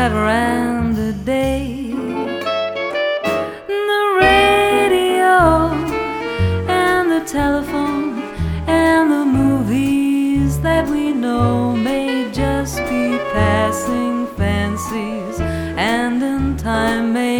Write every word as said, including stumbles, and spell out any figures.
that ran the day. The radio and the telephone and the movies that we know may just be passing fancies, and in time may